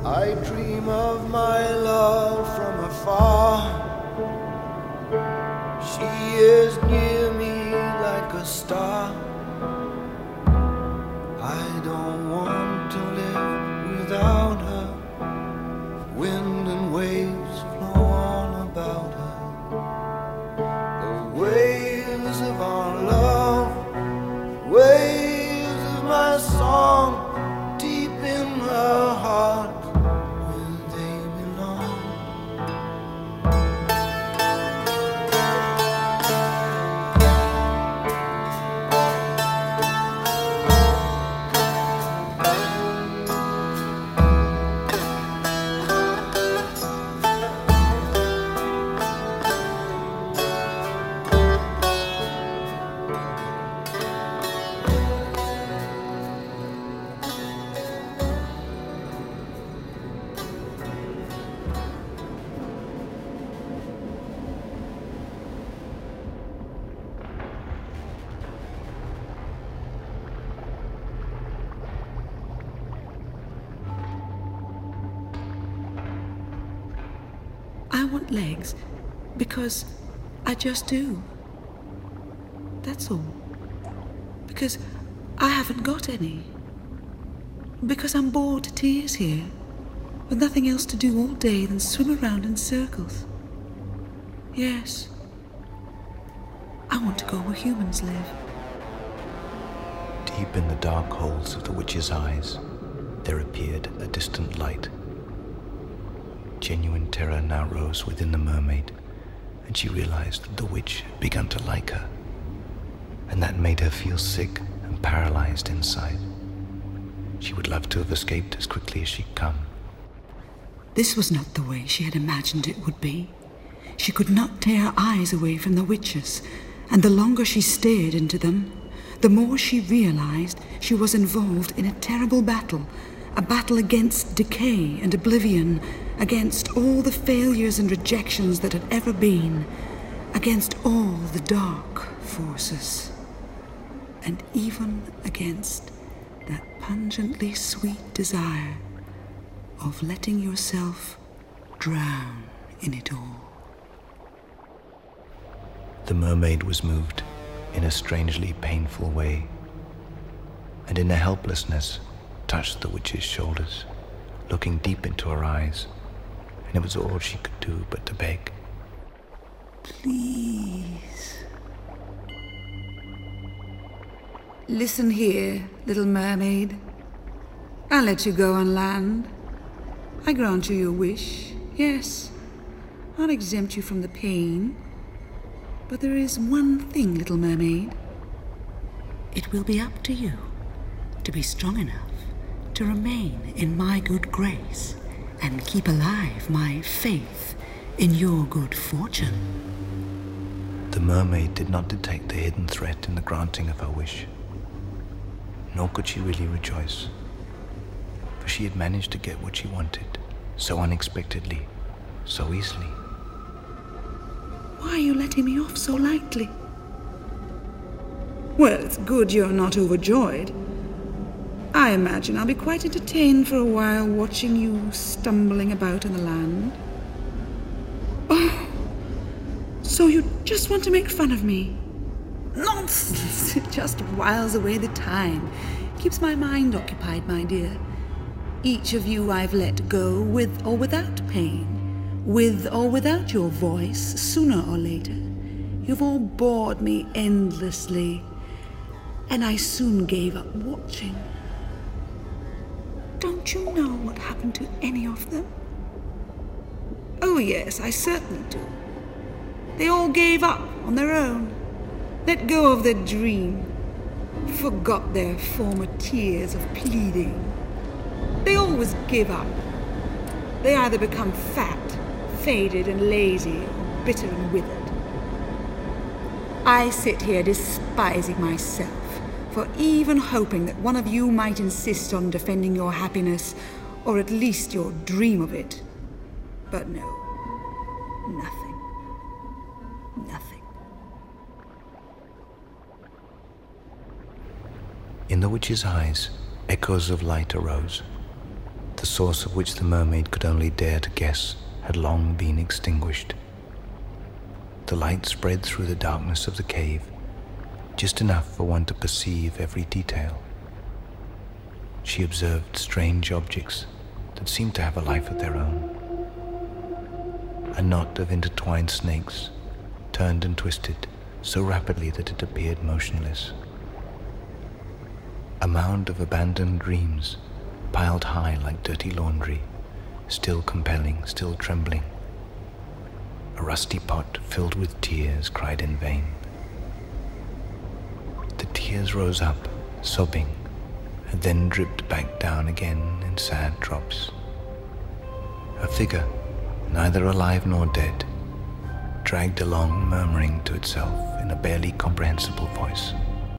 I dream of my love from afar. She is near me like a star. I don't want to live without her. Wind and waves flow on about her. The waves of our love, waves of my song, deep in her heart. I want legs because I just do. That's all. Because I haven't got any. Because I'm bored to tears here, with nothing else to do all day than swim around in circles. Yes. I want to go where humans live. Deep in the dark holes of the witch's eyes, there appeared a distant light. Genuine terror now rose within the mermaid, and she realized that the witch had begun to like her, and that made her feel sick and paralyzed inside. She would love to have escaped as quickly as she'd come. This was not the way she had imagined it would be. She could not tear her eyes away from the witches, and the longer she stared into them, the more she realized she was involved in a terrible battle, a battle against decay and oblivion, against all the failures and rejections that had ever been, against all the dark forces, and even against that pungently sweet desire of letting yourself drown in it all. The mermaid was moved in a strangely painful way, and in her helplessness touched the witch's shoulders, looking deep into her eyes, and it was all she could do but to beg. Please. Listen here, little mermaid. I'll let you go on land. I grant you your wish, yes. I'll exempt you from the pain. But there is one thing, little mermaid. It will be up to you to be strong enough to remain in my good grace and keep alive my faith in your good fortune. The mermaid did not detect the hidden threat in the granting of her wish, nor could she really rejoice, for she had managed to get what she wanted so unexpectedly, so easily. Why are you letting me off so lightly? Well, it's good you're not overjoyed. I imagine I'll be quite entertained for a while watching you stumbling about in the land. Oh, so you just want to make fun of me? Nonsense! It just whiles away the time. Keeps my mind occupied, my dear. Each of you I've let go, with or without pain, with or without your voice, sooner or later. You've all bored me endlessly, and I soon gave up watching. Don't you know what happened to any of them? Oh yes, I certainly do. They all gave up on their own, let go of their dream, forgot their former tears of pleading. They always give up. They either become fat, faded and lazy, or bitter and withered. I sit here despising myself for even hoping that one of you might insist on defending your happiness, or at least your dream of it. But no, nothing. Nothing. In the witch's eyes, echoes of light arose. The source of which the mermaid could only dare to guess, had long been extinguished. The light spread through the darkness of the cave, just enough for one to perceive every detail. She observed strange objects that seemed to have a life of their own. A knot of intertwined snakes turned and twisted so rapidly that it appeared motionless. A mound of abandoned dreams, piled high like dirty laundry, still compelling, still trembling. A rusty pot filled with tears cried in vain. The tears rose up, sobbing, and then dripped back down again in sad drops. A figure, neither alive nor dead, dragged along, murmuring to itself in a barely comprehensible voice.